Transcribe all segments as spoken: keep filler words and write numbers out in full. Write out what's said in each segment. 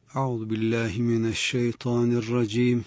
Euzu billahi mineşşeytanirracim.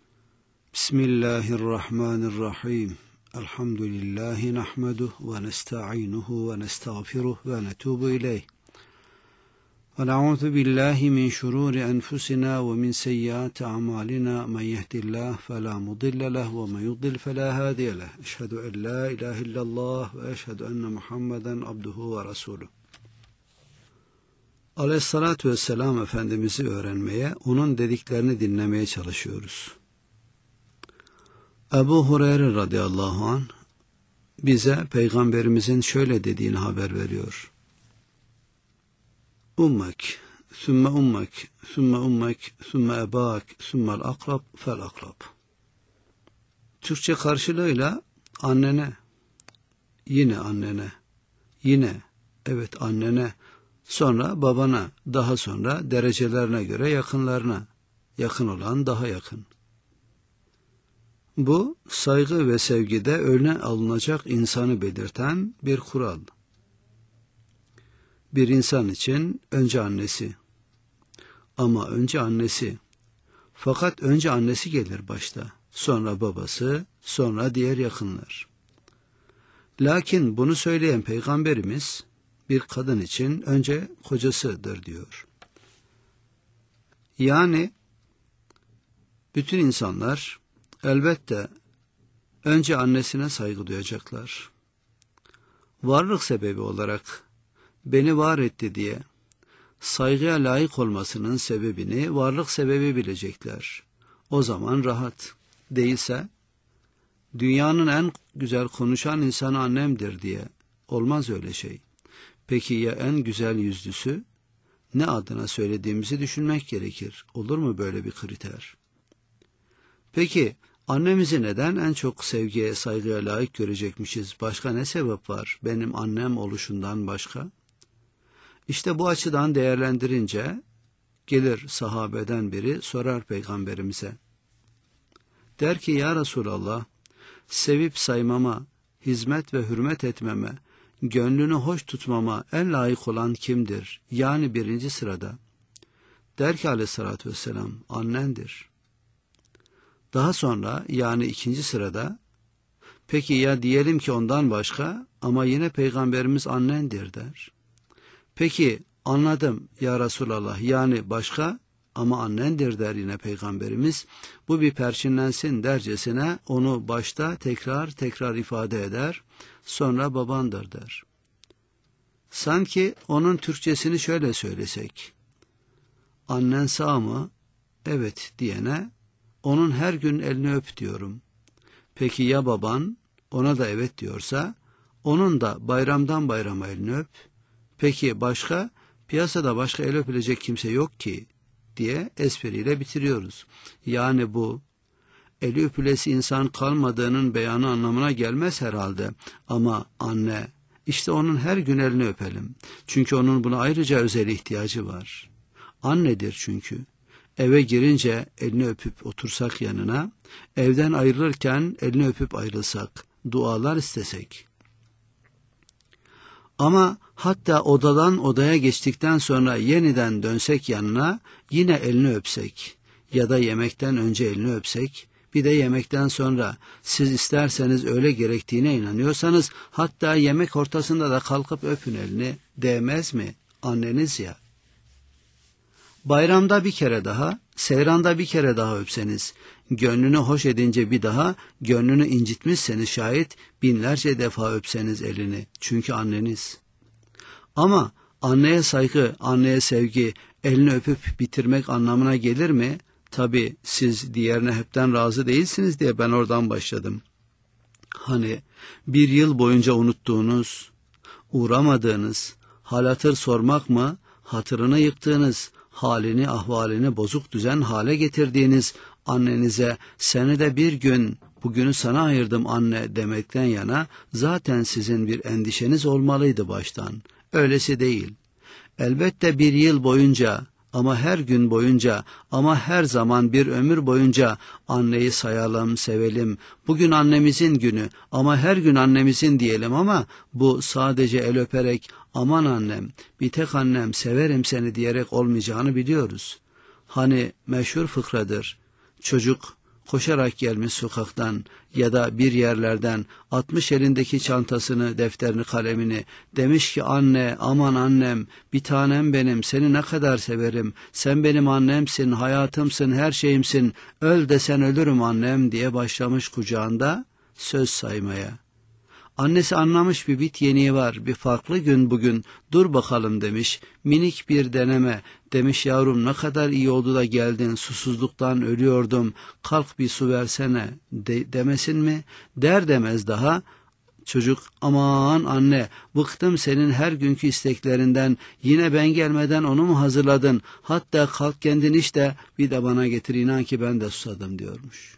Bismillahirrahmanirrahim. Elhamdülillahi nahmeduhu ve nesta'inuhu ve nestağfiruhu ve netubu ileyh. Ve na'udzu billahi min şururi enfusina ve min seyyiati a'malina. Men yehdihillahu fela mudille lehu ve men yudlil fela hadiye lehu. Eşhedü en la ilahe illallah ve eşhedü enne Muhammeden abduhu ve resuluhu. Aleyhissalatü vesselam Efendimiz'i öğrenmeye, onun dediklerini dinlemeye çalışıyoruz. Ebu Hureyre radıyallahu anh bize Peygamberimizin şöyle dediğini haber veriyor. Ummek, sümme ummek, sümme ummek, sümme ebak, sümmel akrab, fel akrab. Türkçe karşılığıyla annene, yine annene, yine, evet annene, sonra babana, daha sonra derecelerine göre yakınlarına, yakın olan daha yakın. Bu saygı ve sevgide öne alınacak insanı belirten bir kural. Bir insan için önce annesi, ama önce annesi, fakat önce annesi gelir başta, sonra babası, sonra diğer yakınlar. Lakin bunu söyleyen Peygamberimiz, bir kadın için önce kocasıdır diyor. Yani bütün insanlar elbette önce annesine saygı duyacaklar. Varlık sebebi olarak beni var etti diye saygıya layık olmasının sebebini varlık sebebi bilecekler. O zaman rahat. Değilse dünyanın en güzel konuşan insanı annemdir diye olmaz öyle şey. Peki ya en güzel yüzlüsü? Ne adına söylediğimizi düşünmek gerekir. Olur mu böyle bir kriter? Peki annemizi neden en çok sevgiye, saygıya layık görecekmişiz? Başka ne sebep var benim annem oluşundan başka? İşte bu açıdan değerlendirince gelir sahabeden biri sorar Peygamberimize. Der ki ya Resulallah, sevip saymama, hizmet ve hürmet etmeme, gönlünü hoş tutmama en layık olan kimdir? Yani birinci sırada. Der ki aleyhissalatü vesselam, annendir. Daha sonra yani ikinci sırada, peki ya diyelim ki ondan başka ama yine Peygamberimiz annendir der. Peki anladım ya Resulallah, yani başka ama annendir der yine Peygamberimiz. Bu bir perçinlensin dercesine onu başta tekrar tekrar ifade eder. Sonra babandır der. Sanki onun Türkçesini şöyle söylesek. Annen sağ mı? Evet diyene onun her gün elini öp diyorum. Peki ya baban? Ona da evet diyorsa onun da bayramdan bayrama elini öp. Peki başka? Piyasada başka el öpülecek kimse yok ki diye espriyle bitiriyoruz. Yani bu eli öpülesi insan kalmadığının beyanı anlamına gelmez herhalde. Ama anne, işte onun her gün elini öpelim. Çünkü onun buna ayrıca özel ihtiyacı var. Annedir çünkü. Eve girince elini öpüp otursak yanına, evden ayrılırken elini öpüp ayrılsak, dualar istesek. Ama hatta odadan odaya geçtikten sonra yeniden dönsek yanına, yine elini öpsek ya da yemekten önce elini öpsek, bir de yemekten sonra siz isterseniz öyle gerektiğine inanıyorsanız hatta yemek ortasında da kalkıp öpün elini, değmez mi? Anneniz ya. Bayramda bir kere daha, seyranda bir kere daha öpseniz, gönlünü hoş edince bir daha, gönlünü incitmişseniz şayet binlerce defa öpseniz elini. Çünkü anneniz. Ama anneye saygı, anneye sevgi, elini öpüp bitirmek anlamına gelir mi? Tabii siz diğerine hepten razı değilsiniz diye ben oradan başladım. Hani bir yıl boyunca unuttuğunuz, uğramadığınız, hal hatır sormak mı, hatırını yıktığınız, halini ahvalini bozuk düzen hale getirdiğiniz annenize seni de bir gün bugünü sana ayırdım anne demekten yana zaten sizin bir endişeniz olmalıydı baştan. Öylesi değil. Elbette bir yıl boyunca ama her gün boyunca ama her zaman bir ömür boyunca anneyi sayalım, sevelim. Bugün annemizin günü ama her gün annemizin diyelim ama bu sadece el öperek aman annem, bir tek annem severim seni diyerek olmayacağını biliyoruz. Hani meşhur fıkradır. Çocuk koşarak gelmiş sokaktan ya da bir yerlerden, atmış elindeki çantasını, defterini, kalemini, demiş ki anne, aman annem, bir tanem benim, seni ne kadar severim, sen benim annemsin, hayatımsın, her şeyimsin, öl desen ölürüm annem diye başlamış kucağında söz saymaya. Annesi anlamış, bir bit yeniği var, bir farklı gün bugün, dur bakalım demiş, minik bir deneme, demiş yavrum ne kadar iyi oldu da geldin, susuzluktan ölüyordum, kalk bir su versene de, demesin mi? Der demez daha, çocuk aman anne bıktım senin her günkü isteklerinden, yine ben gelmeden onu mu hazırladın, hatta kalk kendin iç de bir de bana getir, inan ki ben de susadım diyormuş.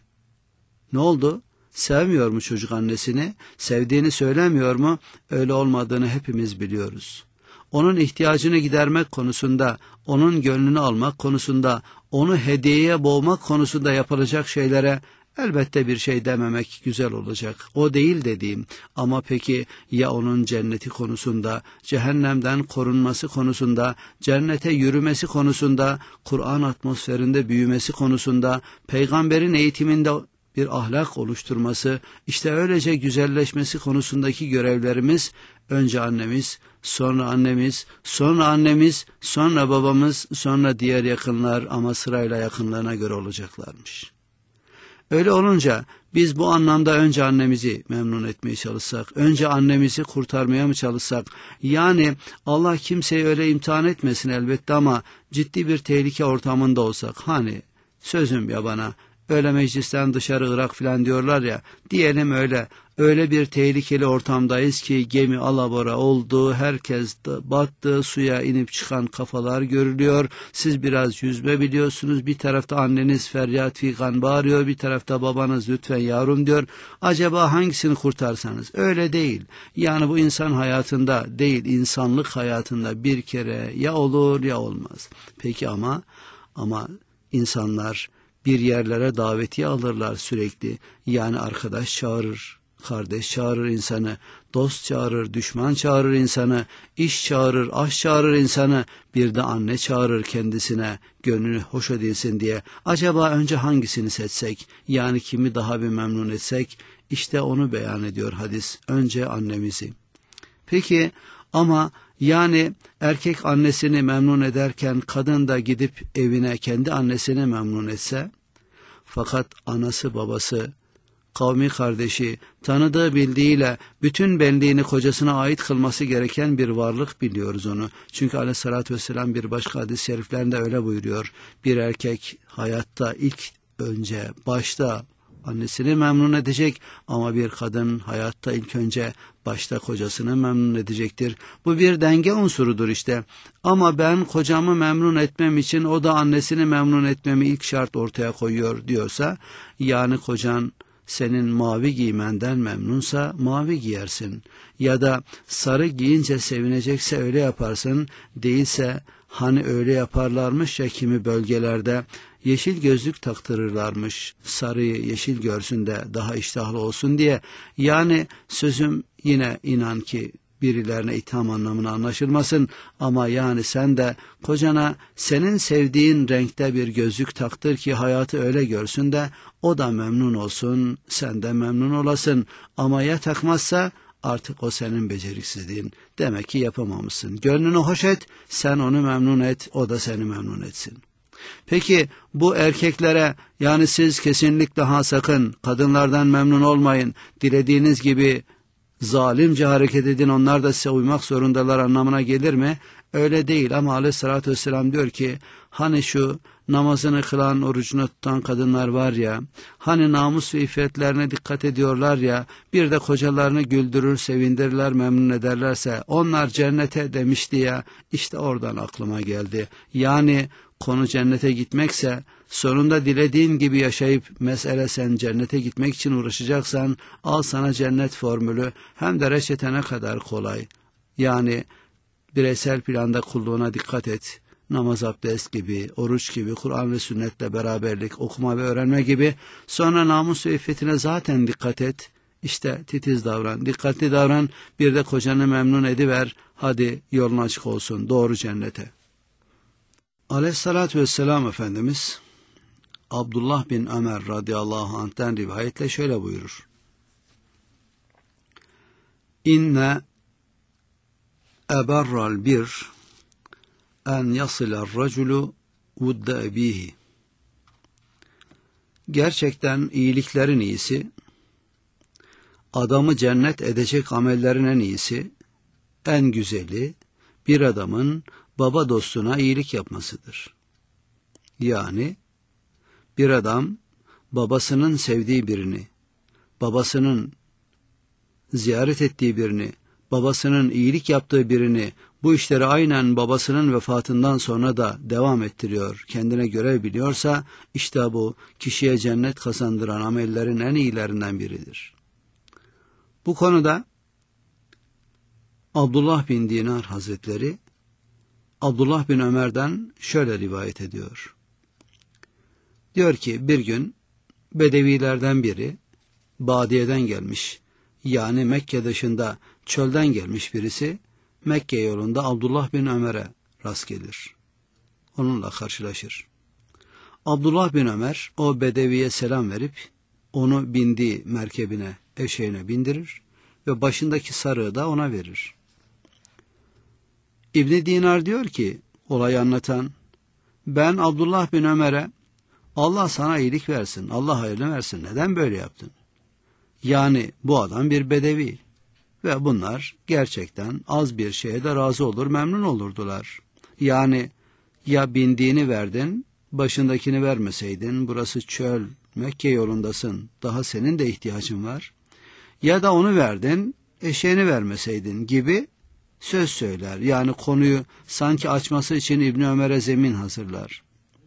Ne oldu? Sevmiyor mu çocuk annesini? Sevdiğini söylemiyor mu? Öyle olmadığını hepimiz biliyoruz. Onun ihtiyacını gidermek konusunda, onun gönlünü almak konusunda, onu hediyeye boğmak konusunda yapılacak şeylere elbette bir şey dememek güzel olacak. O değil dediğim. Ama peki ya onun cenneti konusunda, cehennemden korunması konusunda, cennete yürümesi konusunda, Kur'an atmosferinde büyümesi konusunda, peygamberin eğitiminde bir ahlak oluşturması, işte öylece güzelleşmesi konusundaki görevlerimiz, önce annemiz, sonra annemiz, sonra annemiz, sonra babamız, sonra diğer yakınlar, ama sırayla yakınlarına göre olacaklarmış. Öyle olunca biz bu anlamda önce annemizi memnun etmeye çalışsak, önce annemizi kurtarmaya mı çalışsak, yani Allah kimseyi öyle imtihan etmesin elbette, ama ciddi bir tehlike ortamında olsak, hani sözüm ya bana, öyle meclisten dışarı Irak filan diyorlar ya, diyelim öyle, öyle bir tehlikeli ortamdayız ki gemi alabora oldu, herkes de battı, suya inip çıkan kafalar görülüyor, siz biraz yüzme biliyorsunuz, bir tarafta anneniz feryat figan bağırıyor, bir tarafta babanız lütfen yavrum diyor, acaba hangisini kurtarsanız? Öyle değil, yani bu insan hayatında değil, insanlık hayatında bir kere ya olur ya olmaz. Peki ama, ama insanlar bir yerlere davetiye alırlar sürekli. Yani arkadaş çağırır, kardeş çağırır insanı, dost çağırır, düşman çağırır insanı, iş çağırır, aş çağırır insanı, bir de anne çağırır kendisine, gönlünü hoş edilsin diye. Acaba önce hangisini seçsek, yani kimi daha bir memnun etsek? İşte onu beyan ediyor hadis, önce annemizi. Peki ama yani erkek annesini memnun ederken kadın da gidip evine kendi annesini memnun etse, fakat anası babası, kavmi kardeşi, tanıdığı bildiğiyle bütün benliğini kocasına ait kılması gereken bir varlık biliyoruz onu. Çünkü aleyhissalatü vesselam bir başka hadis-i şeriflerinde öyle buyuruyor. Bir erkek hayatta ilk önce başta annesini memnun edecek, ama bir kadın hayatta ilk önce başta kocasını memnun edecektir. Bu bir denge unsurudur işte. Ama ben kocamı memnun etmem için o da annesini memnun etmemi ilk şart ortaya koyuyor diyorsa, yani kocan senin mavi giymenden memnunsa mavi giyersin. Ya da sarı giyince sevinecekse öyle yaparsın, değilse hani öyle yaparlarmış ya kimi bölgelerde, yeşil gözlük taktırırlarmış, sarıyı yeşil görsün de daha iştahlı olsun diye. Yani sözüm yine inan ki birilerine itham anlamına anlaşılmasın, ama yani sen de kocana senin sevdiğin renkte bir gözlük taktır ki hayatı öyle görsün de o da memnun olsun, sen de memnun olasın. Ama ya takmazsa artık o senin beceriksizliğin. Demek ki yapamamışsın. Gönlünü hoş et, sen onu memnun et, o da seni memnun etsin. Peki bu erkeklere, yani siz kesinlikle ha sakın kadınlardan memnun olmayın, dilediğiniz gibi zalimce hareket edin, onlar da size uymak zorundalar anlamına gelir mi? Öyle değil, ama aleyhissalatü vesselam diyor ki, hani şu namazını kılan, orucunu tutan kadınlar var ya, hani namus ve iffetlerine dikkat ediyorlar ya, bir de kocalarını güldürür, sevindirirler, memnun ederlerse onlar cennete demişti ya, işte oradan aklıma geldi. Yani konu cennete gitmekse, sonunda dilediğin gibi yaşayıp mesele sen cennete gitmek için uğraşacaksan, al sana cennet formülü, hem de reçete ne kadar kolay. Yani bireysel planda kulluğuna dikkat et. Namaz, abdest gibi, oruç gibi, Kur'an ve sünnetle beraberlik, okuma ve öğrenme gibi. Sonra namus ve iffetine zaten dikkat et. İşte titiz davran, dikkatli davran, bir de kocanı memnun ediver. Hadi yolun açık olsun, doğru cennete. Aleyhissalatü vesselam Efendimiz Abdullah bin Ömer radıyallahu anh'ten rivayetle şöyle buyurur. İnne eberral bir en yasiler raculu vudde ebihi. Gerçekten iyiliklerin iyisi, adamı cennet edecek amellerin en iyisi, en güzeli bir adamın baba dostuna iyilik yapmasıdır. Yani bir adam babasının sevdiği birini, babasının ziyaret ettiği birini, babasının iyilik yaptığı birini, bu işleri aynen babasının vefatından sonra da devam ettiriyor, kendine görev biliyorsa, işte bu kişiye cennet kazandıran amellerin en iyilerinden biridir. Bu konuda Abdullah bin Dinar Hazretleri, Abdullah bin Ömer'den şöyle rivayet ediyor. Diyor ki bir gün Bedevilerden biri, badiyeden gelmiş, yani Mekke dışında çölden gelmiş birisi, Mekke yolunda Abdullah bin Ömer'e rast gelir. Onunla karşılaşır. Abdullah bin Ömer o bedeviye selam verip onu bindiği merkebine, eşeğine bindirir ve başındaki sarığı da ona verir. İbn Dinar diyor ki, olayı anlatan, ben Abdullah bin Ömer'e Allah sana iyilik versin, Allah hayırlı versin, neden böyle yaptın? Yani bu adam bir bedevi ve bunlar gerçekten az bir şeye de razı olur, memnun olurdular. Yani ya bindiğini verdin, başındakini vermeseydin, burası çöl, Mekke yolundasın, daha senin de ihtiyacın var. Ya da onu verdin, eşeğini vermeseydin gibi söz söyler. Yani konuyu sanki açması için İbni Ömer'e zemin hazırlar.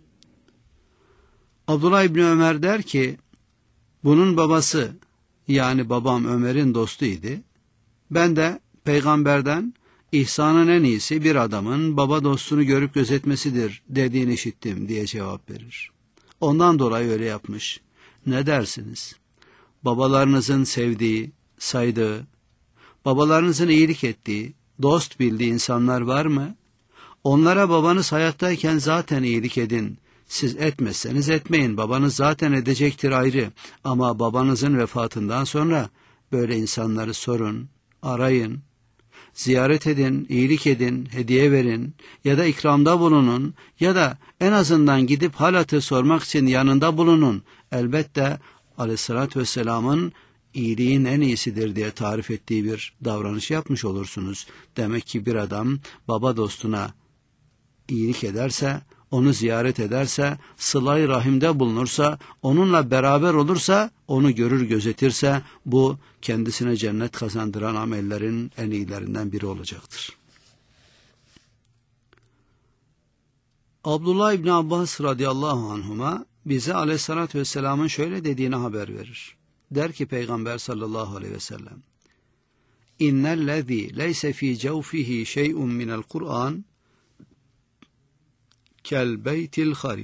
Abdullah İbni Ömer der ki, bunun babası, yani babam Ömer'in dostuydu. Ben de peygamberden ihsanın en iyisi bir adamın baba dostunu görüp gözetmesidir dediğini işittim diye cevap verir. Ondan dolayı öyle yapmış. Ne dersiniz? Babalarınızın sevdiği, saydığı, babalarınızın iyilik ettiği, dost bildiği insanlar var mı? Onlara babanız hayattayken zaten iyilik edin. Siz etmezseniz etmeyin. Babanız zaten edecektir ayrı. Ama babanızın vefatından sonra böyle insanları sorun, arayın, ziyaret edin, iyilik edin, hediye verin ya da ikramda bulunun ya da en azından gidip hal hatır sormak için yanında bulunun. Elbette Aleyhisselatü Vesselam'ın iyiliğin en iyisidir diye tarif ettiği bir davranış yapmış olursunuz. Demek ki bir adam baba dostuna iyilik ederse, onu ziyaret ederse, sıla-i rahimde bulunursa, onunla beraber olursa, onu görür gözetirse, bu kendisine cennet kazandıran amellerin en iyilerinden biri olacaktır. Abdullah İbni Abbas radıyallahu anhuma bize Aleyhisselatü Vesselam'ın şöyle dediğini haber verir. Der ki Peygamber sallallahu aleyhi ve sellem, İnnellezî leyse fî cevfihi şey'un minel Kur'an kel beytil harib.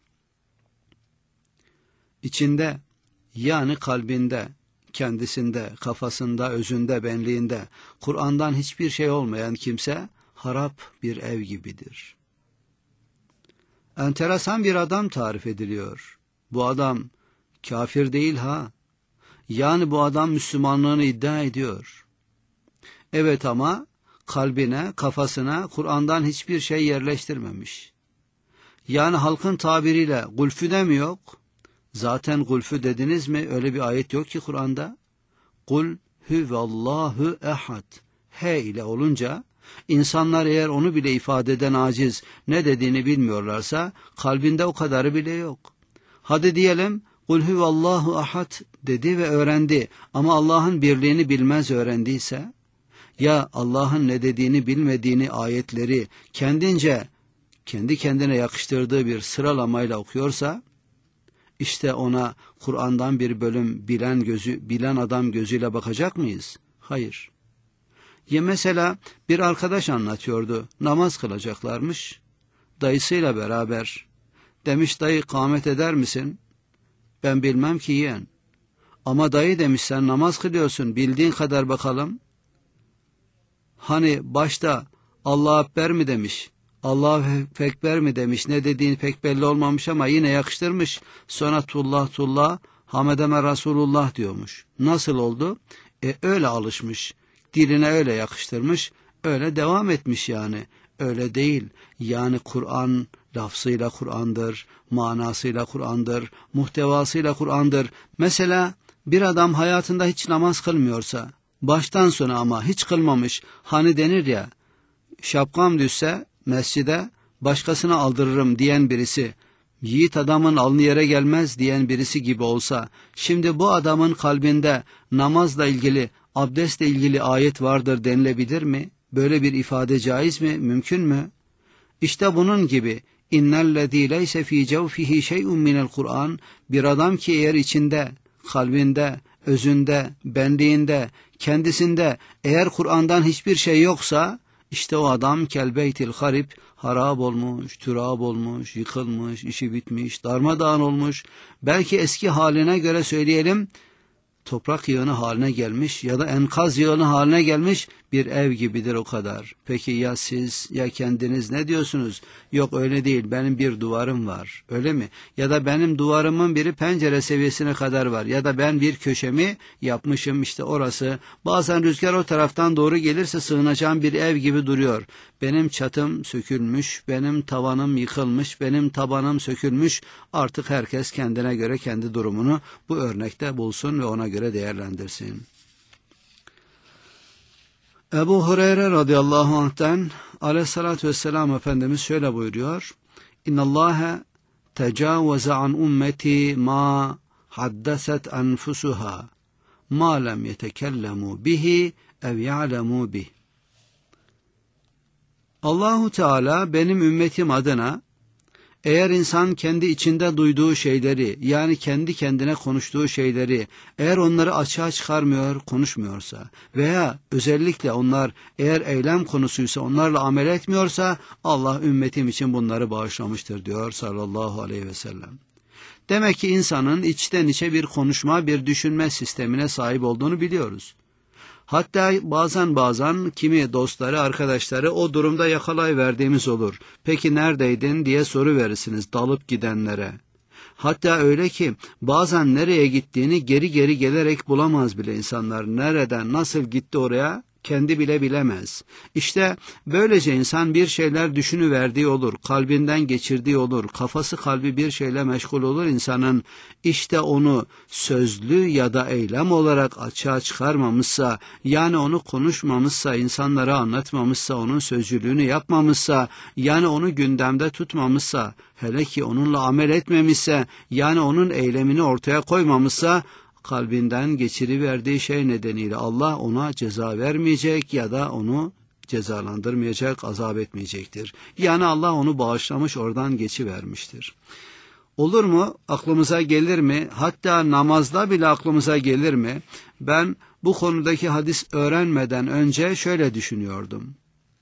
İçinde, yani kalbinde, kendisinde, kafasında, özünde, benliğinde Kur'an'dan hiçbir şey olmayan kimse harap bir ev gibidir. Enteresan bir adam tarif ediliyor. Bu adam kafir değil ha. Yani bu adam Müslümanlığını iddia ediyor. Evet ama kalbine, kafasına Kur'an'dan hiçbir şey yerleştirmemiş. Yani halkın tabiriyle gulfü de mi yok? Zaten gulfü dediniz mi? Öyle bir ayet yok ki Kur'an'da. Kul huvallahu ehad. He ile olunca insanlar eğer onu bile ifade eden aciz, ne dediğini bilmiyorlarsa kalbinde o kadarı bile yok. Hadi diyelim kul huvallahu ahad dedi ve öğrendi ama Allah'ın birliğini bilmez öğrendiyse, ya Allah'ın ne dediğini bilmediğini ayetleri kendince kendi kendine yakıştırdığı bir sıralamayla okuyorsa, işte ona Kur'an'dan bir bölüm bilen gözü, bilen adam gözüyle bakacak mıyız? Hayır. Ya mesela bir arkadaş anlatıyordu, namaz kılacaklarmış, dayısıyla beraber. Demiş, dayı kâmet eder misin? Ben bilmem ki yeğen. Ama dayı demiş, sen namaz kılıyorsun, bildiğin kadar bakalım. Hani başta Allah Ekber mi demiş, Allahu Ekber mi demiş, ne dediğini pek belli olmamış ama yine yakıştırmış. Sonra tullah tullah Hamedeme Resulullah diyormuş. Nasıl oldu? E öyle alışmış. Diline öyle yakıştırmış. Öyle devam etmiş yani. Öyle değil. Yani Kur'an lafzıyla Kur'an'dır, manasıyla Kur'an'dır, muhtevasıyla Kur'an'dır. Mesela bir adam hayatında hiç namaz kılmıyorsa, baştan sona ama hiç kılmamış, hani denir ya, şapkam düşse mescide başkasına aldırırım diyen birisi, yiğit adamın alnı yere gelmez diyen birisi gibi olsa, şimdi bu adamın kalbinde namazla ilgili, abdestle ilgili ayet vardır denilebilir mi? Böyle bir ifade caiz mi? Mümkün mü? İşte bunun gibi innellezî leyse fî cevfihi şey'un minel Kur'an, bir adam ki eğer içinde, kalbinde, özünde, benliğinde, kendisinde eğer Kur'an'dan hiçbir şey yoksa, işte o adam kelbeytil harip, harap olmuş, türab olmuş, yıkılmış, işi bitmiş, darmadağın olmuş, belki eski haline göre söyleyelim, toprak yığını haline gelmiş ya da enkaz yığını haline gelmiş bir ev gibidir, o kadar. Peki ya siz, ya kendiniz ne diyorsunuz? Yok öyle değil, benim bir duvarım var, öyle mi? Ya da benim duvarımın biri pencere seviyesine kadar var, ya da ben bir köşemi yapmışım, işte orası, bazen rüzgar o taraftan doğru gelirse sığınacağım bir ev gibi duruyor. Benim çatım sökülmüş, benim tavanım yıkılmış, benim tabanım sökülmüş. Artık herkes kendine göre kendi durumunu bu örnekte bulsun ve ona göre değerlendirsin. Ebu Hureyre radıyallahu anh'ten aleyhissalatü vesselam Efendimiz şöyle buyuruyor. İnnallâhe tecavveze an ummeti ma haddeset enfusuha ma lem yetekellemu bihi ev ya'lemu bih. Allahu Teala benim ümmetim adına, eğer insan kendi içinde duyduğu şeyleri, yani kendi kendine konuştuğu şeyleri, eğer onları açığa çıkarmıyor, konuşmuyorsa veya özellikle onlar eğer eylem konusuysa onlarla amel etmiyorsa, Allah ümmetim için bunları bağışlamıştır diyor sallallahu aleyhi ve sellem. Demek ki insanın içten içe bir konuşma, bir düşünme sistemine sahip olduğunu biliyoruz. Hatta bazen bazen kimi dostları, arkadaşları o durumda yakalayıverdiğimiz olur. Peki neredeydin diye soru verirsiniz dalıp gidenlere. Hatta öyle ki bazen nereye gittiğini geri geri gelerek bulamaz bile insanlar. Nereden, nasıl gitti oraya kendi bile bilemez. İşte böylece insan bir şeyler düşünüverdiği olur, kalbinden geçirdiği olur, kafası kalbi bir şeyle meşgul olur insanın. İşte onu sözlü ya da eylem olarak açığa çıkarmamışsa, yani onu konuşmamışsa, insanlara anlatmamışsa, onun sözcülüğünü yapmamışsa, yani onu gündemde tutmamışsa, hele ki onunla amel etmemişse, yani onun eylemini ortaya koymamışsa, kalbinden geçiriverdiği şey nedeniyle Allah ona ceza vermeyecek ya da onu cezalandırmayacak, azap etmeyecektir. Yani Allah onu bağışlamış, oradan geçivermiştir. Olur mu? Aklımıza gelir mi? Hatta namazda bile aklımıza gelir mi? Ben bu konudaki hadis öğrenmeden önce şöyle düşünüyordum.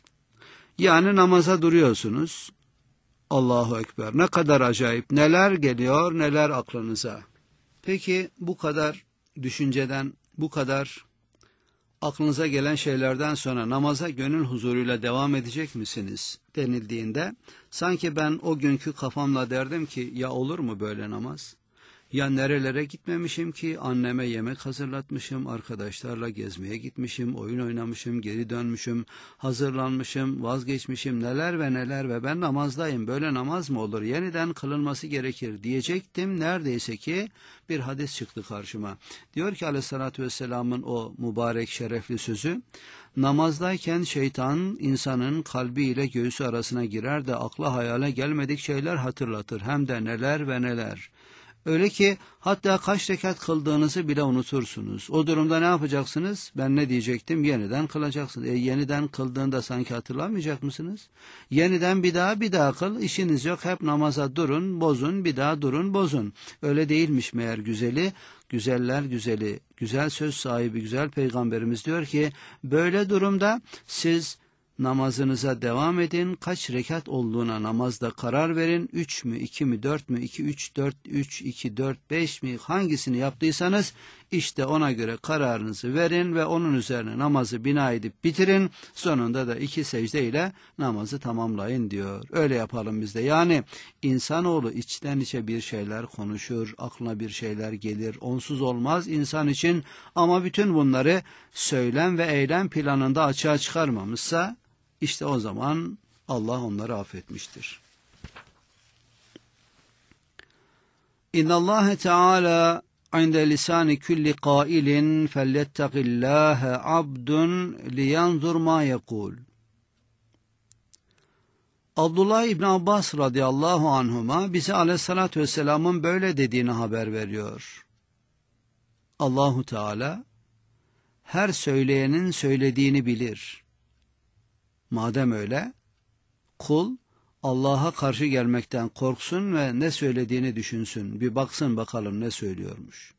Yani namaza duruyorsunuz. Allahu Ekber. Ne kadar acayip. Neler geliyor, neler aklınıza. Peki bu kadar düşünceden, bu kadar aklınıza gelen şeylerden sonra namaza gönül huzuruyla devam edecek misiniz denildiğinde, sanki ben o günkü kafamla derdim ki, ya olur mu böyle namaz? Ya nerelere gitmemişim ki, anneme yemek hazırlatmışım, arkadaşlarla gezmeye gitmişim, oyun oynamışım, geri dönmüşüm, hazırlanmışım, vazgeçmişim, neler ve neler ve ben namazdayım, böyle namaz mı olur, yeniden kılınması gerekir diyecektim. Neredeyse ki bir hadis çıktı karşıma. Diyor ki aleyhissalatü vesselamın o mübarek şerefli sözü, namazdayken şeytan insanın kalbi ile göğsü arasına girer de akla hayale gelmedik şeyler hatırlatır, hem de neler ve neler. Öyle ki hatta kaç rekat kıldığınızı bile unutursunuz. O durumda ne yapacaksınız? Ben ne diyecektim? Yeniden kılacaksınız. E, yeniden kıldığında sanki hatırlamayacak mısınız? Yeniden bir daha bir daha kıl. İşiniz yok. Hep namaza durun, bozun, bir daha durun, bozun. Öyle değilmiş meğer güzeli. Güzeller güzeli, güzel söz sahibi, güzel peygamberimiz diyor ki, böyle durumda siz namazınıza devam edin. Kaç rekat olduğuna namazda karar verin. Üç mü, iki mi, dört mü, iki, üç, dört, üç, iki, dört, beş mi, hangisini yaptıysanız işte ona göre kararınızı verin ve onun üzerine namazı bina edip bitirin. Sonunda da iki secde ile namazı tamamlayın diyor. Öyle yapalım biz de. Yani insanoğlu içten içe bir şeyler konuşur, aklına bir şeyler gelir. Onsuz olmaz insan için, ama bütün bunları söylem ve eylem planında açığa çıkarmamışsa işte o zaman Allah onları affetmiştir. İnna Allah Teala inde lisani kulli qailin felyettaqillaha abdun liyanzur ma yekul. Abdullah İbn Abbas radıyallahu anhuma bize aleyhissalatü vesselamın böyle dediğini haber veriyor. Allahu Teala her söyleyenin söylediğini bilir. Madem öyle, kul Allah'a karşı gelmekten korksun ve ne söylediğini düşünsün. Bir baksın bakalım ne söylüyormuş.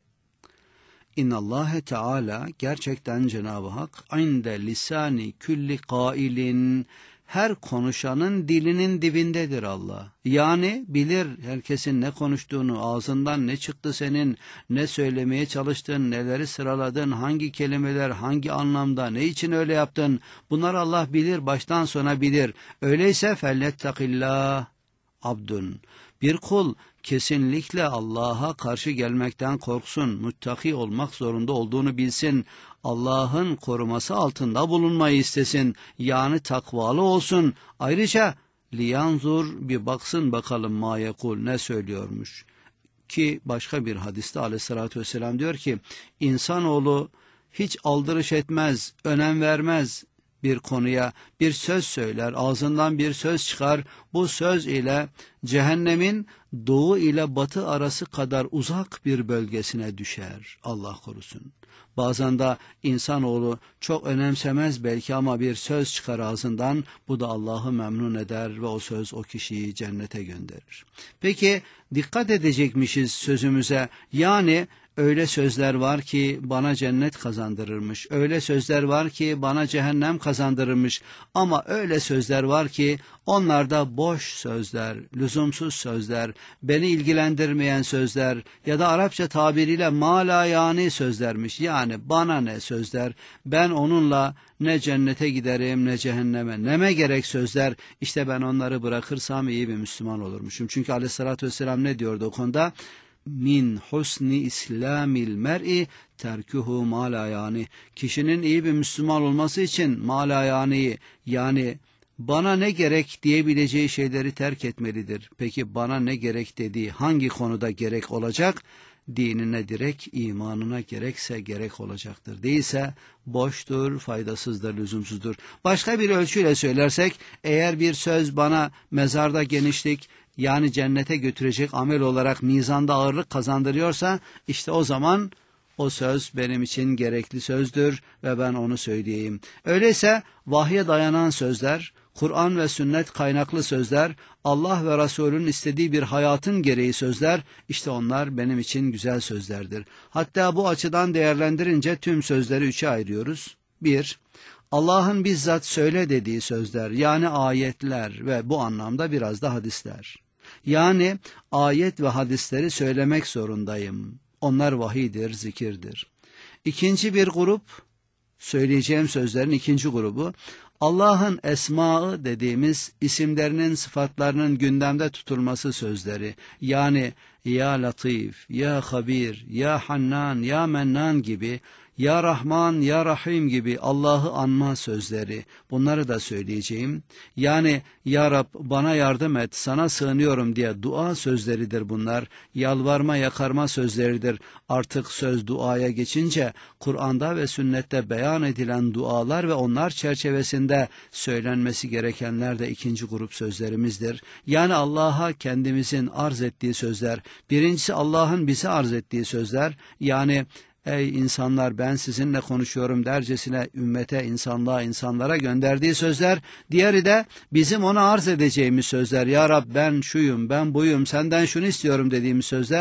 İnnallâhe Teala, gerçekten Cenab-ı Hak inde lisani külli kailin, her konuşanın dilinin dibindedir Allah. Yani bilir herkesin ne konuştuğunu, ağzından ne çıktı senin, ne söylemeye çalıştın, neleri sıraladın, hangi kelimeler, hangi anlamda, ne için öyle yaptın. Bunları Allah bilir, baştan sona bilir. Öyleyse fellettakillah abdun. Bir kul kesinlikle Allah'a karşı gelmekten korksun, muttaki olmak zorunda olduğunu bilsin, Allah'ın koruması altında bulunmayı istesin, yani takvalı olsun. Ayrıca liyanzur, bir baksın bakalım ma yekul, ne söylüyormuş. Ki başka bir hadiste aleyhissalatü vesselam diyor ki, insanoğlu hiç aldırış etmez, önem vermez bir konuya, bir söz söyler, ağzından bir söz çıkar, bu söz ile cehennemin doğu ile batı arası kadar uzak bir bölgesine düşer. Allah korusun. Bazen de insanoğlu çok önemsemez belki ama bir söz çıkar ağzından, bu da Allah'ı memnun eder ve o söz o kişiyi cennete gönderir. Peki dikkat edecekmişiz sözümüze, yani öyle sözler var ki bana cennet kazandırırmış, öyle sözler var ki bana cehennem kazandırırmış, ama öyle sözler var ki onlar da boş sözler, lüzumsuz sözler, beni ilgilendirmeyen sözler ya da Arapça tabiriyle malayani sözlermiş. Yani bana ne sözler, ben onunla ne cennete giderim ne cehenneme, neme gerek sözler, işte ben onları bırakırsam iyi bir Müslüman olurmuşum. Çünkü aleyhissalatü vesselam ne diyordu o konuda? Min husni islamil mer'i terkuhu malayani. Kişinin iyi bir Müslüman olması için malayani, yani bana ne gerek diyebileceği şeyleri terk etmelidir. Peki bana ne gerek dediği hangi konuda gerek olacak? Dinine direkt, imanına gerekse gerek olacaktır. Değilse boştur, faydasızdır, lüzumsuzdur. Başka bir ölçüyle söylersek, eğer bir söz bana mezarda genişlik, yani cennete götürecek amel olarak mizanda ağırlık kazandırıyorsa, işte o zaman o söz benim için gerekli sözdür ve ben onu söyleyeyim. Öyleyse vahye dayanan sözler, Kur'an ve sünnet kaynaklı sözler, Allah ve Resulünün istediği bir hayatın gereği sözler, işte onlar benim için güzel sözlerdir. Hatta bu açıdan değerlendirince tüm sözleri üçe ayırıyoruz. Bir, Allah'ın bizzat söyle dediği sözler, yani ayetler ve bu anlamda biraz da hadisler. Yani ayet ve hadisleri söylemek zorundayım. Onlar vahiydir, zikirdir. İkinci bir grup, söyleyeceğim sözlerin ikinci grubu, Allah'ın esmaı dediğimiz isimlerinin, sıfatlarının gündemde tutulması sözleri. Yani ya Latif, ya Habir, ya Hannan, ya Mennan gibi, ya Rahman, ya Rahim gibi Allah'ı anma sözleri. Bunları da söyleyeceğim. Yani ya Rab bana yardım et, sana sığınıyorum diye dua sözleridir bunlar. Yalvarma, yakarma sözleridir. Artık söz duaya geçince Kur'an'da ve sünnette beyan edilen dualar ve onlar çerçevesinde söylenmesi gerekenler de ikinci grup sözlerimizdir. Yani Allah'a kendimizin arz ettiği sözler. Birincisi Allah'ın bize arz ettiği sözler. Yani ey insanlar ben sizinle konuşuyorum dercesine ümmete, insanlığa, insanlara gönderdiği sözler. Diğeri de bizim ona arz edeceğimiz sözler. Ya Rab ben şuyum, ben buyum, senden şunu istiyorum dediğimiz sözler.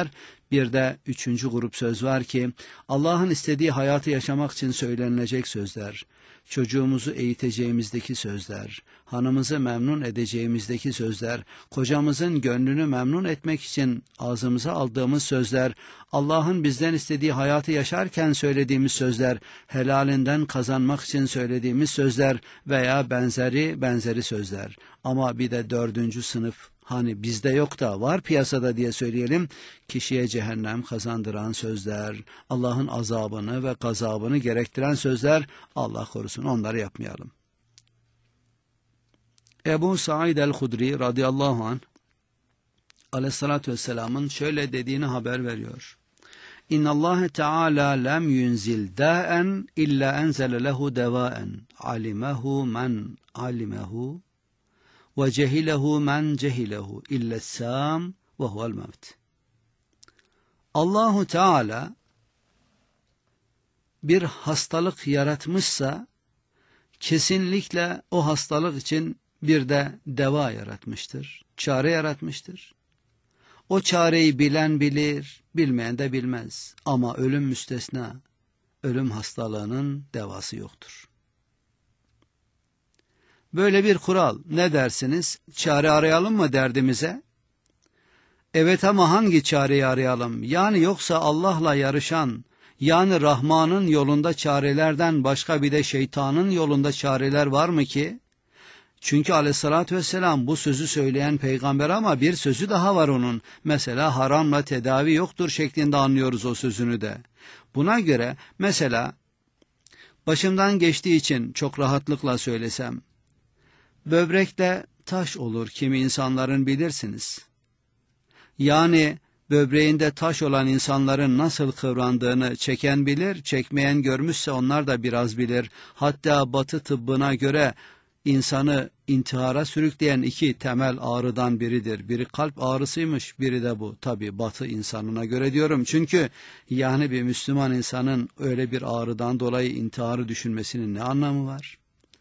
Bir de üçüncü grup söz var ki Allah'ın istediği hayatı yaşamak için söylenilecek sözler, çocuğumuzu eğiteceğimizdeki sözler, hanımızı memnun edeceğimizdeki sözler, kocamızın gönlünü memnun etmek için ağzımıza aldığımız sözler, Allah'ın bizden istediği hayatı yaşarken söylediğimiz sözler, helalinden kazanmak için söylediğimiz sözler veya benzeri benzeri sözler. Ama bir de dördüncü sınıf, hani bizde yok da var piyasada diye söyleyelim, kişiye cehennem kazandıran sözler, Allah'ın azabını ve gazabını gerektiren sözler, Allah korusun onları yapmayalım. Ebu Said el-Hudri radıyallahu anh aleyhissalatü vesselamın şöyle dediğini haber veriyor. İnna Allah Teala lem yunzil da'en illa enzele lehu devaen alimehu men alimehu ve cehilehu men cehilehu illessam ve huvel mevt. Allahu Teala bir hastalık yaratmışsa kesinlikle o hastalık için bir de deva yaratmıştır, çare yaratmıştır. O çareyi bilen bilir, bilmeyen de bilmez. Ama ölüm müstesna, ölüm hastalığının devası yoktur. Böyle bir kural, ne dersiniz? Çare arayalım mı derdimize? Evet, ama hangi çareyi arayalım? Yani yoksa Allah'la yarışan, yani Rahman'ın yolunda çarelerden başka bir de şeytanın yolunda çareler var mı ki? Çünkü aleyhissalatü vesselam bu sözü söyleyen peygamber, ama bir sözü daha var onun. Mesela haramla tedavi yoktur şeklinde anlıyoruz o sözünü de. Buna göre mesela başımdan geçtiği için çok rahatlıkla söylesem, böbrekte taş olur kimi insanların, bilirsiniz. Yani böbreğinde taş olan insanların nasıl kıvrandığını çeken bilir, çekmeyen görmüşse onlar da biraz bilir. Hatta Batı tıbbına göre insanı intihara sürükleyen iki temel ağrıdan biridir. Biri kalp ağrısıymış, biri de bu. Tabi Batı insanına göre diyorum. Çünkü yani bir Müslüman insanın öyle bir ağrıdan dolayı intiharı düşünmesinin ne anlamı var?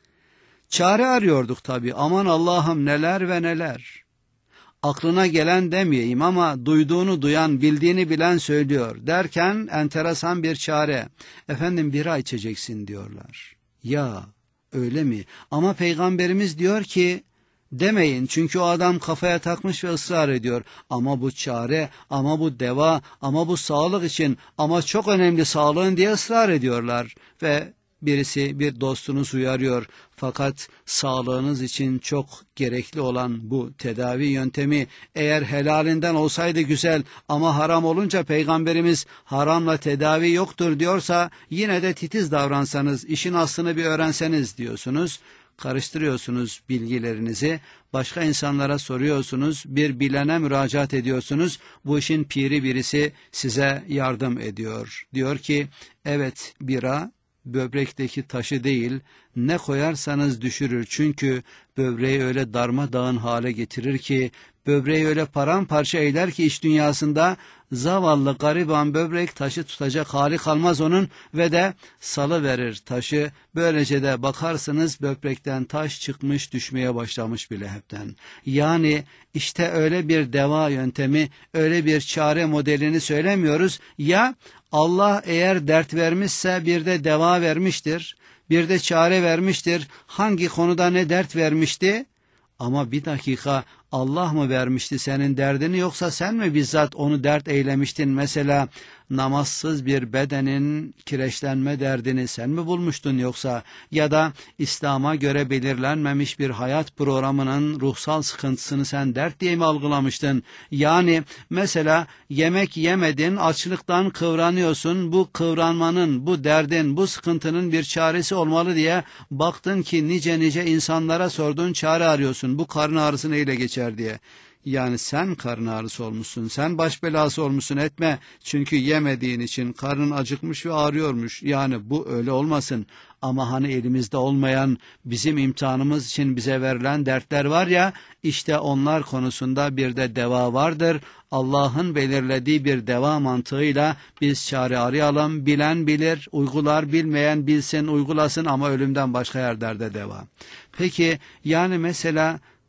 Çare arıyorduk tabi. Aman Allah'ım, neler ve neler. Aklına gelen demeyeyim ama duyduğunu duyan, bildiğini bilen söylüyor. Derken enteresan bir çare. Efendim bira içeceksin diyorlar. Ya öyle mi? Ama Peygamberimiz diyor ki demeyin, çünkü o adam kafaya takmış ve ısrar ediyor. Ama bu çare, ama bu deva, ama bu sağlık için, ama çok önemli sağlığın diye ısrar ediyorlar. Ve birisi, bir dostunuz uyarıyor. Fakat sağlığınız için çok gerekli olan bu tedavi yöntemi eğer helalinden olsaydı güzel, ama haram olunca Peygamberimiz haramla tedavi yoktur diyorsa, yine de titiz davransanız, işin aslını bir öğrenseniz diyorsunuz. Karıştırıyorsunuz bilgilerinizi, başka insanlara soruyorsunuz, bir bilene müracaat ediyorsunuz, bu işin piri birisi size yardım ediyor. Diyor ki evet, bira böbrekteki taşı değil, ne koyarsanız düşürür. Çünkü böbreği öyle darmadağın hale getirir ki, böbreği öyle paramparça eyler ki iç dünyasında zavallı gariban böbrek taşı tutacak hali kalmaz onun ve de salıverir taşı. Böylece de bakarsınız böbrekten taş çıkmış, düşmeye başlamış bile hepten. Yani işte öyle bir deva yöntemi, öyle bir çare modelini söylemiyoruz. Ya Allah eğer dert vermişse bir de deva vermiştir, bir de çare vermiştir. Hangi konuda ne dert vermişti? Ama bir dakika, Allah mı vermişti senin derdini, yoksa sen mi bizzat onu dert eylemiştin? Mesela namazsız bir bedenin kireçlenme derdini sen mi bulmuştun yoksa? Ya da İslam'a göre belirlenmemiş bir hayat programının ruhsal sıkıntısını sen dert diye mi algılamıştın? Yani mesela yemek yemedin, açlıktan kıvranıyorsun, bu kıvranmanın, bu derdin, bu sıkıntının bir çaresi olmalı diye baktın ki nice nice insanlara sordun, çare arıyorsun, bu karın ağrısı neyle geçer diye. Yani sen karın ağrısı olmuşsun, sen baş belası olmuşsun, etme. Çünkü yemediğin için karnın acıkmış ve ağrıyormuş. Yani bu öyle olmasın. Ama hani elimizde olmayan, bizim imtihanımız için bize verilen dertler var ya, işte onlar konusunda bir de deva vardır. Allah'ın belirlediği bir deva mantığıyla biz çare arayalım. Bilen bilir, uygular, bilmeyen bilsin, uygulasın, ama ölümden başka yerlerde deva. Peki yani mesela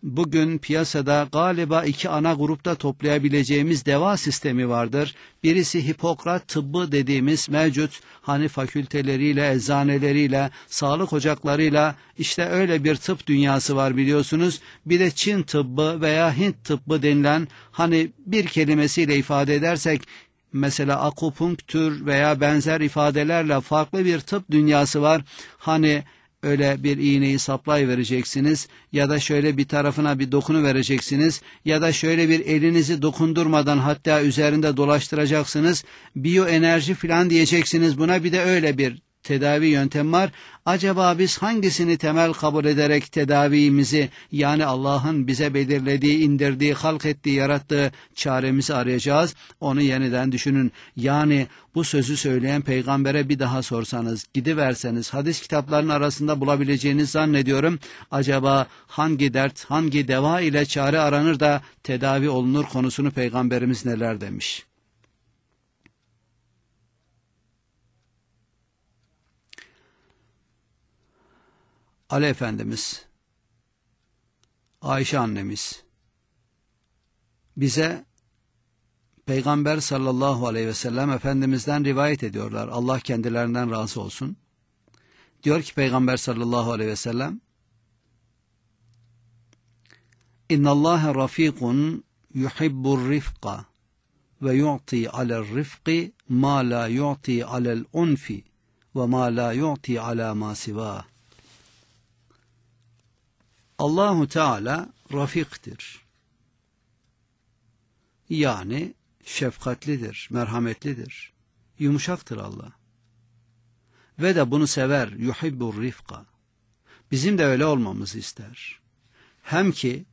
bugün piyasada galiba iki ana grupta toplayabileceğimiz deva sistemi vardır. Birisi Hipokrat tıbbı dediğimiz mevcut, hani fakülteleriyle, eczaneleriyle, sağlık ocaklarıyla, işte öyle bir tıp dünyası var biliyorsunuz. Bir de Çin tıbbı veya Hint tıbbı denilen, hani bir kelimesiyle ifade edersek, mesela akupunktür veya benzer ifadelerle farklı bir tıp dünyası var. Hani öyle bir iğneyi saplayıvereceksiniz ya da şöyle bir tarafına bir dokunu vereceksiniz ya da şöyle bir elinizi dokundurmadan hatta üzerinde dolaştıracaksınız. Biyoenerji falan diyeceksiniz buna, bir de öyle bir tedavi yöntem var. Acaba biz hangisini temel kabul ederek tedavimizi, yani Allah'ın bize belirlediği, indirdiği, halk ettiği, yarattığı çaremizi arayacağız? Onu yeniden düşünün. Yani bu sözü söyleyen peygambere bir daha sorsanız, gidiverseniz, hadis kitaplarının arasında bulabileceğiniz zannediyorum. Acaba hangi dert, hangi deva ile çare aranır da tedavi olunur konusunu peygamberimiz neler demiş? Ali Efendimiz, Ayşe annemiz bize Peygamber sallallahu aleyhi ve sellem Efendimiz'den rivayet ediyorlar. Allah kendilerinden razı olsun. Diyor ki Peygamber sallallahu aleyhi ve sellem, İnna Allahe rafikun yuhibbur rifqa ve yu'ti alel rifqi ma la yu'ti alel unfi ve ma la yu'ti ala ma sivâh. Allahu Teala rafiktir. Yani şefkatlidir, merhametlidir, yumuşaktır Allah. Ve de bunu sever, yuhibbur rifqa. Bizim de öyle olmamızı ister. Hem ki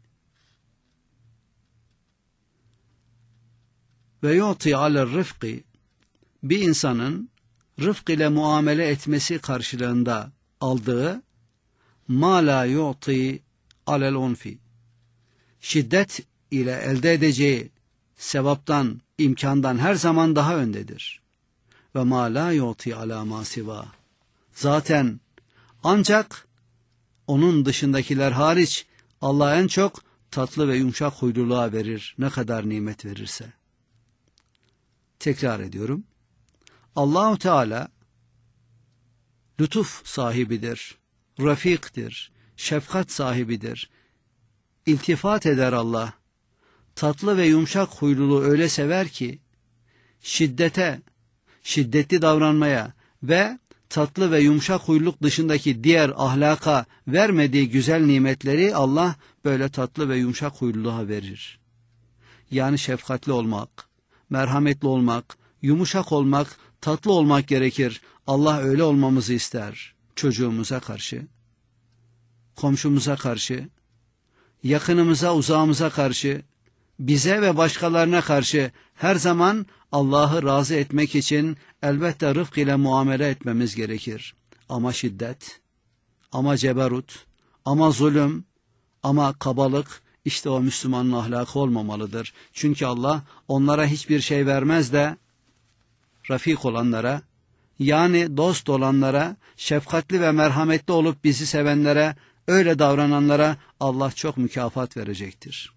ve yu'ti alel rifqi, bir insanın rıfk ile muamele etmesi karşılığında aldığı ma la yu'ti alel unfi, şiddet ile elde edeceği sevaptan, imkandan her zaman daha öndedir. Ve ma la yu'ti ala ma siva, zaten ancak onun dışındakiler hariç Allah en çok tatlı ve yumuşak huyluluğa verir, ne kadar nimet verirse. Tekrar ediyorum. Allahu Teala lütuf sahibidir, rafiktir, şefkat sahibidir. İltifat eder Allah. Tatlı ve yumuşak huyluluğu öyle sever ki şiddete, şiddetli davranmaya ve tatlı ve yumuşak huyluluk dışındaki diğer ahlaka vermediği güzel nimetleri Allah böyle tatlı ve yumuşak huyluluğa verir. Yani şefkatli olmak, merhametli olmak, yumuşak olmak, tatlı olmak gerekir. Allah öyle olmamızı ister. Çocuğumuza karşı, komşumuza karşı, yakınımıza, uzağımıza karşı, bize ve başkalarına karşı her zaman Allah'ı razı etmek için elbette rıfk ile muamele etmemiz gerekir. Ama şiddet, ama ceberut, ama zulüm, ama kabalık, işte o Müslümanın ahlakı olmamalıdır. Çünkü Allah onlara hiçbir şey vermez de rafik olanlara, yani dost olanlara, şefkatli ve merhametli olup bizi sevenlere, öyle davrananlara Allah çok mükafat verecektir.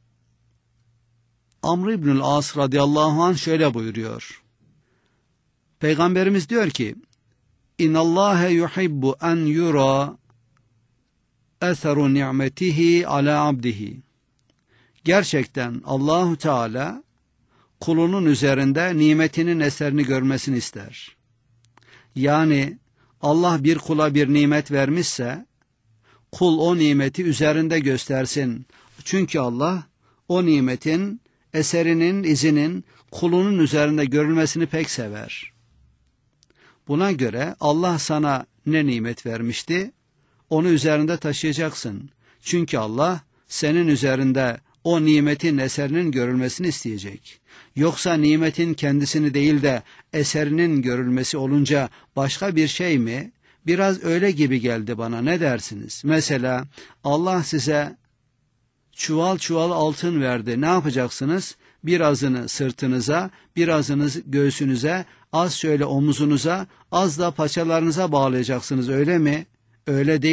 Amr İbnül As radıyallahu anh şöyle buyuruyor. Peygamberimiz diyor ki, İnna Allahe yuhibbu en yura eseru ni'metihi ala abdihi. Gerçekten Allahu Teala kulunun üzerinde nimetinin eserini görmesini ister. Yani Allah bir kula bir nimet vermişse, kul o nimeti üzerinde göstersin. Çünkü Allah o nimetin eserinin, izinin kulunun üzerinde görülmesini pek sever. Buna göre Allah sana ne nimet vermişti, onu üzerinde taşıyacaksın. Çünkü Allah senin üzerinde o nimetin eserinin görülmesini isteyecek. Yoksa nimetin kendisini değil de eserinin görülmesi olunca başka bir şey mi? Biraz öyle gibi geldi bana, ne dersiniz? Mesela Allah size çuval çuval altın verdi. Ne yapacaksınız? Birazını sırtınıza, birazını göğsünüze, az şöyle omuzunuza, az da paçalarınıza bağlayacaksınız, öyle mi? Öyle değil.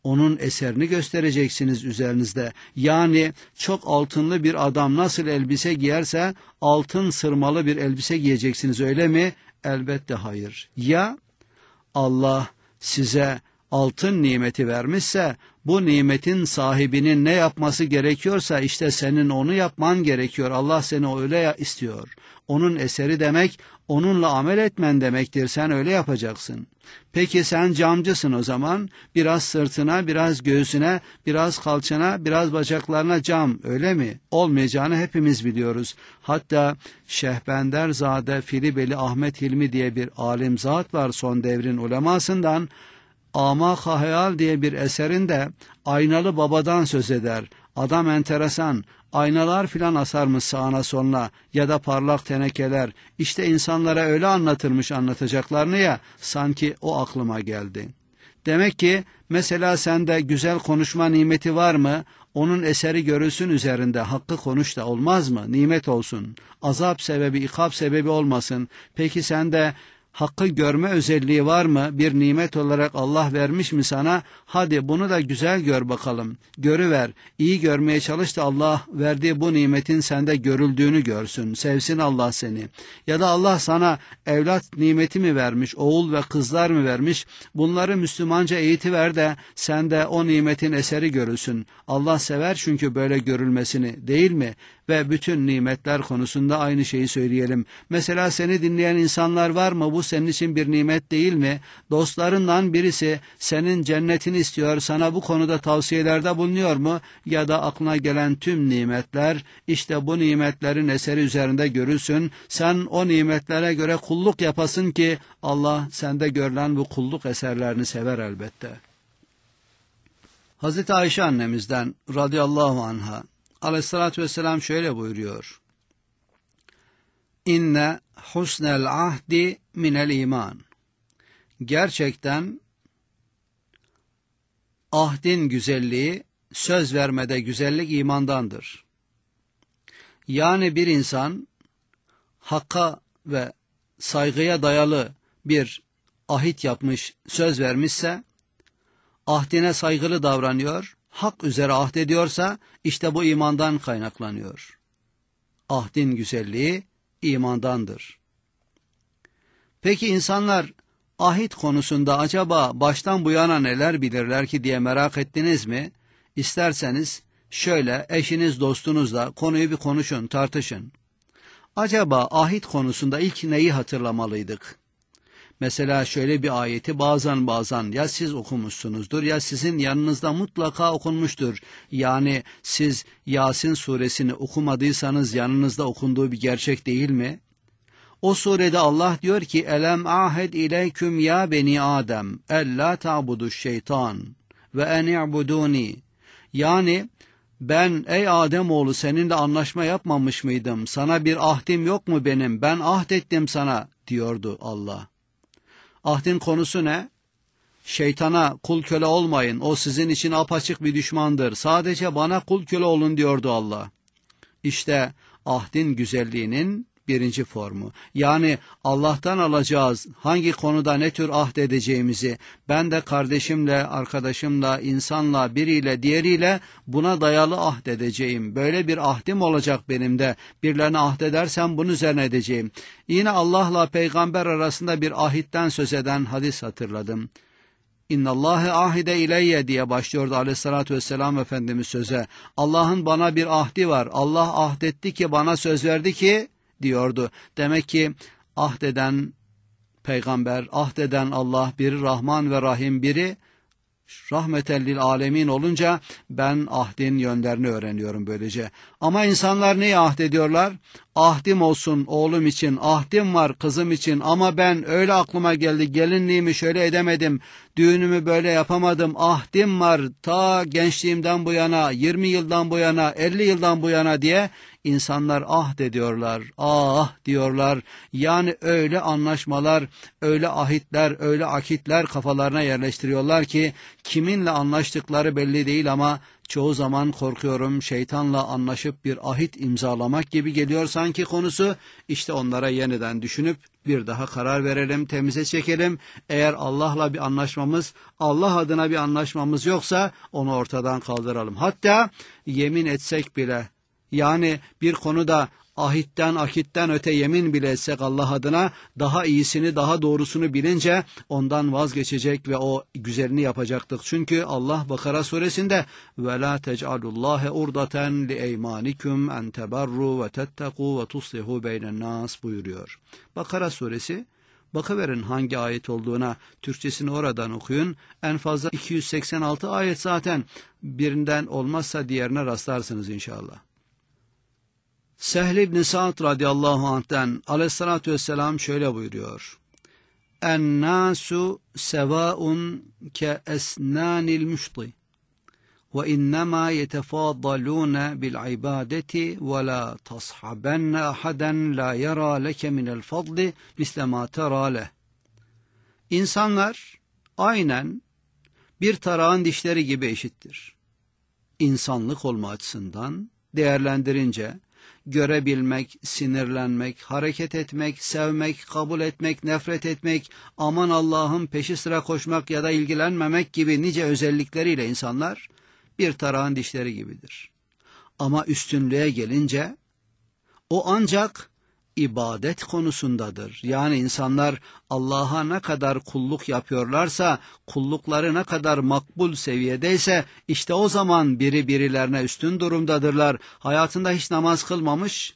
onun eserini göstereceksiniz üzerinizde. Yani çok altınlı bir adam nasıl elbise giyerse altın sırmalı bir elbise giyeceksiniz, öyle mi? Elbette hayır. Ya Allah size altın nimeti vermişse bu nimetin sahibinin ne yapması gerekiyorsa işte senin onu yapman gerekiyor. Allah seni öyle istiyor. Onun eseri demek onunla amel etmen demektir. Sen öyle yapacaksın. Peki sen camcısın o zaman. Biraz sırtına, biraz göğsüne, biraz kalçana, biraz bacaklarına cam, öyle mi? Olmayacağını hepimiz biliyoruz. Hatta Şehbenderzade Filibeli Ahmet Hilmi diye bir alim zat var son devrin ulemasından. Ama Hayal diye bir eserinde aynalı babadan söz eder. Adam enteresan, aynalar filan asarmış sağına soluna ya da parlak tenekeler. İşte insanlara öyle anlatırmış anlatacaklarını ya, sanki o aklıma geldi. Demek ki mesela sende güzel konuşma nimeti var mı? Onun eseri görülsün üzerinde, hakkı konuş da olmaz mı? Nimet olsun. Azap sebebi, ikab sebebi olmasın. Peki sende hakkı görme özelliği var mı? Bir nimet olarak Allah vermiş mi sana? Hadi bunu da güzel gör bakalım. Görüver. İyi görmeye çalış da Allah verdiği bu nimetin sende görüldüğünü görsün. Sevsin Allah seni. Ya da Allah sana evlat nimeti mi vermiş? Oğul ve kızlar mı vermiş? Bunları Müslümanca eğitiver de sende o nimetin eseri görülsün. Allah sever çünkü böyle görülmesini, değil mi? Ve bütün nimetler konusunda aynı şeyi söyleyelim. Mesela seni dinleyen insanlar var mı? Bu senin için bir nimet değil mi? Dostlarından birisi senin cennetini istiyor, sana bu konuda tavsiyelerde bulunuyor mu? Ya da aklına gelen tüm nimetler, işte bu nimetlerin eseri üzerinde görülsün. Sen o nimetlere göre kulluk yapasın ki Allah sende görülen bu kulluk eserlerini sever elbette. Hazreti Ayşe annemizden radıyallahu anha Aleyhissalatü vesselam şöyle buyuruyor. İnne husnel ahdi minel iman. Gerçekten ahdin güzelliği, söz vermede güzellik imandandır. Yani bir insan hakka ve saygıya dayalı bir ahit yapmış, söz vermişse, ahdine saygılı davranıyor, hak üzere ahdediyorsa işte bu imandan kaynaklanıyor. Ahdin güzelliği imandandır. Peki insanlar ahit konusunda acaba baştan bu yana neler bilirler ki diye merak ettiniz mi? İsterseniz şöyle eşiniz dostunuzla konuyu bir konuşun, tartışın. Acaba ahit konusunda ilk neyi hatırlamalıydık? Mesela şöyle bir ayeti bazen bazen ya siz okumuşsunuzdur ya sizin yanınızda mutlaka okunmuştur. Yani siz Yasin suresini okumadıysanız yanınızda okunduğu bir gerçek değil mi? O surede Allah diyor ki elem ahed ileyküm ya beni Adem ella ta'buduş şeytan ve en i'buduni. Yani ben ey Ademoğlu seninle anlaşma yapmamış mıydım? Sana bir ahdim yok mu benim? Ben ahdettim sana diyordu Allah. Ahdin konusu ne? Şeytana kul köle olmayın. O sizin için apaçık bir düşmandır. Sadece bana kul köle olun diyordu Allah. İşte ahdin güzelliğinin birinci formu. Yani Allah'tan alacağız hangi konuda ne tür ahd edeceğimizi. Ben de kardeşimle, arkadaşımla, insanla, biriyle, diğeriyle buna dayalı ahd edeceğim. Böyle bir ahdim olacak benim de. Birilerine ahd edersem bunun üzerine edeceğim. Yine Allah'la peygamber arasında bir ahitten söz eden hadis hatırladım. İnnallâhe ahide ileyye diye başlıyordu aleyhissalatü vesselam Efendimiz söze. Allah'ın bana bir ahdi var. Allah ahdetti ki bana söz verdi ki diyordu. Demek ki ahdeden peygamber, ahdeden Allah, biri Rahman ve Rahim, biri rahmeten lil alemin olunca ben ahdin yönlerini öğreniyorum böylece. Ama insanlar neye ahdediyorlar? Ahdim olsun oğlum için, ahdim var kızım için ama ben öyle aklıma geldi, gelinliğimi şöyle edemedim, düğünümü böyle yapamadım, ahdim var ta gençliğimden bu yana, yirmi yıldan bu yana, elli yıldan bu yana diye insanlar ahd ediyorlar, ah diyorlar. Yani öyle anlaşmalar, öyle ahitler, öyle akitler kafalarına yerleştiriyorlar ki kiminle anlaştıkları belli değil ama çoğu zaman korkuyorum şeytanla anlaşıp bir ahit imzalamak gibi geliyor sanki konusu. İşte onlara yeniden düşünüp bir daha karar verelim, temize çekelim. Eğer Allah'la bir anlaşmamız, Allah adına bir anlaşmamız yoksa onu ortadan kaldıralım. Hatta yemin etsek bile, yani bir konuda ahitten, akitten öte yemin bile etsek Allah adına, daha iyisini, daha doğrusunu bilince ondan vazgeçecek ve o güzelini yapacaktık. Çünkü Allah Bakara suresinde وَلَا تَجْعَلُوا اللّٰهَ اُرْضَةً لِاَيْمَانِكُمْ اَنْ تَبَرُّوا وَتَتَّقُوا وَتُصْلِحُوا بَيْنَ النَّاسِ buyuruyor. Bakara suresi, bakıverin hangi ayet olduğuna, Türkçesini oradan okuyun. En fazla iki yüz seksen altı ayet zaten, birinden olmazsa diğerine rastlarsınız inşallah. Sehl ibn Sa'd radıyallahu anh'ten aleyhissalatü vesselam şöyle buyuruyor. En-nâsu sevâun ke esnânil müşti ve innemâ yetefâdalûne bil ibâdeti ve lâ tashabenne ahaden lâ yarâ leke minel fadli mislemâ terâ leh. İnsanlar aynen bir tarağın dişleri gibi eşittir. İnsanlık olma açısından değerlendirince, görebilmek, sinirlenmek, hareket etmek, sevmek, kabul etmek, nefret etmek, aman Allah'ın peşi sıra koşmak ya da ilgilenmemek gibi nice özellikleriyle insanlar bir tarağın dişleri gibidir. Ama üstünlüğe gelince o ancak ibadet konusundadır. Yani insanlar Allah'a ne kadar kulluk yapıyorlarsa, kullukları ne kadar makbul seviyedeyse, işte o zaman biri birilerine üstün durumdadırlar. Hayatında hiç namaz kılmamış,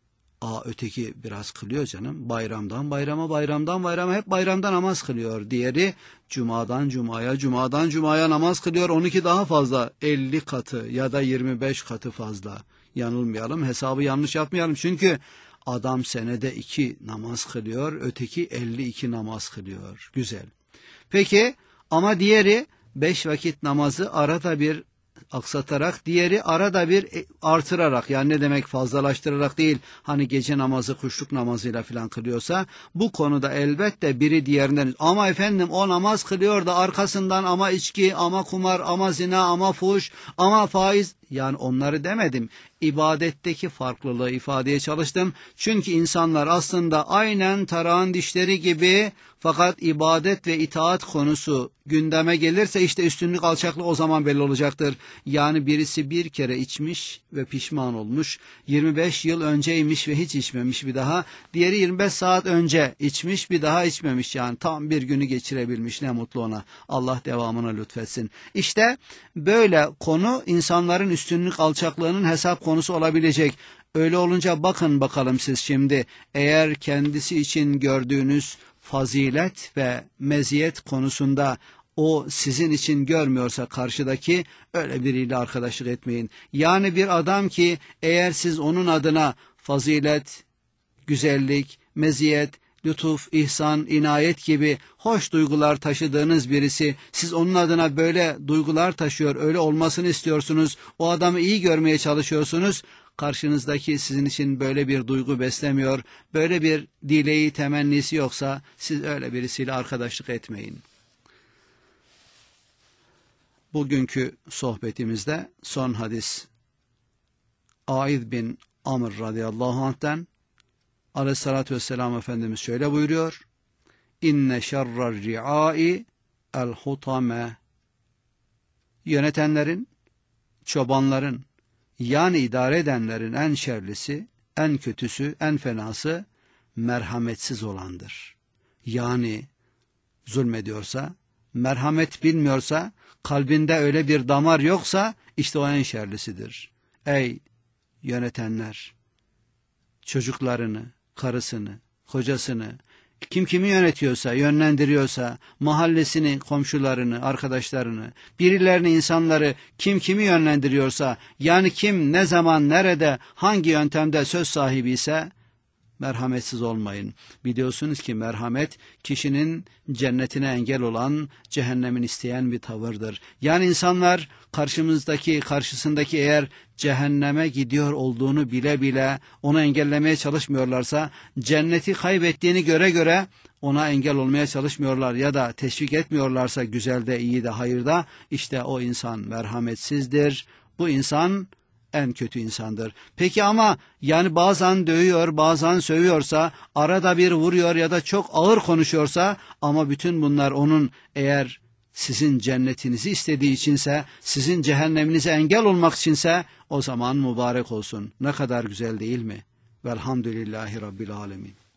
aa öteki biraz kılıyor canım, bayramdan bayrama, bayramdan bayrama hep bayramda namaz kılıyor. Diğeri cumadan cumaya, cumadan cumaya namaz kılıyor, onunki daha fazla, elli katı ya da yirmi beş katı fazla. Yanılmayalım, hesabı yanlış yapmayalım, çünkü adam senede iki namaz kılıyor, öteki elli iki namaz kılıyor. Güzel. Peki ama diğeri beş vakit namazı arada bir aksatarak, diğeri arada bir artırarak, yani ne demek fazlalaştırarak değil, hani gece namazı kuşluk namazıyla filan kılıyorsa, bu konuda elbette biri diğerinden, ama efendim o namaz kılıyor da arkasından ama içki, ama kumar, ama zina, ama fuhuş, ama faiz, yani onları demedim. İbadetteki farklılığı ifadeye çalıştım. Çünkü insanlar aslında aynen tarağın dişleri gibi, fakat ibadet ve itaat konusu gündeme gelirse işte üstünlük alçaklık o zaman belli olacaktır. Yani birisi bir kere içmiş ve pişman olmuş, yirmi beş yıl önceymiş ve hiç içmemiş bir daha, diğeri yirmi beş saat önce içmiş bir daha içmemiş, yani tam bir günü geçirebilmiş, ne mutlu ona, Allah devamını lütfetsin. İşte böyle konu insanların üstünlük alçaklığının hesap konusu olabilecek. Öyle olunca bakın bakalım siz şimdi, eğer kendisi için gördüğünüz fazilet ve meziyet konusunda o sizin için görmüyorsa karşıdaki, öyle biriyle arkadaşlık etmeyin. Yani bir adam ki eğer siz onun adına fazilet, güzellik, meziyet, lütuf, ihsan, inayet gibi hoş duygular taşıdığınız birisi, siz onun adına böyle duygular taşıyor, öyle olmasını istiyorsunuz, o adamı iyi görmeye çalışıyorsunuz, karşınızdaki sizin için böyle bir duygu beslemiyor, böyle bir dileği, temennisi yoksa siz öyle birisiyle arkadaşlık etmeyin. Bugünkü sohbetimizde son hadis, Aid bin Amr radıyallahu anh'ten aleyhissalatü vesselam Efendimiz şöyle buyuruyor. İnne şerrer ri'ai el hutame. Yönetenlerin, çobanların, yani idare edenlerin en şerlisi, en kötüsü, en fenası merhametsiz olandır. Yani zulmediyorsa, merhamet bilmiyorsa, kalbinde öyle bir damar yoksa, işte o en şerlisidir. Ey yönetenler, çocuklarını, karısını, kocasını, kim kimi yönetiyorsa, yönlendiriyorsa, mahallesini, komşularını, arkadaşlarını, birilerini, insanları, kim kimi yönlendiriyorsa, yani kim, ne zaman, nerede, hangi yöntemde söz sahibi ise, merhametsiz olmayın. Biliyorsunuz ki merhamet kişinin cennetine engel olan, cehennemin isteyen bir tavırdır. Yani insanlar karşımızdaki, karşısındaki eğer cehenneme gidiyor olduğunu bile bile onu engellemeye çalışmıyorlarsa, cenneti kaybettiğini göre göre ona engel olmaya çalışmıyorlar ya da teşvik etmiyorlarsa güzelde, iyide, hayırda, işte o insan merhametsizdir. Bu insan en kötü insandır. Peki ama yani bazen dövüyor, bazen sövüyorsa, arada bir vuruyor ya da çok ağır konuşuyorsa ama bütün bunlar onun eğer sizin cennetinizi istediği içinse, sizin cehenneminize engel olmak içinse o zaman mübarek olsun. Ne kadar güzel değil mi? Velhamdülillahi Rabbil Alemin.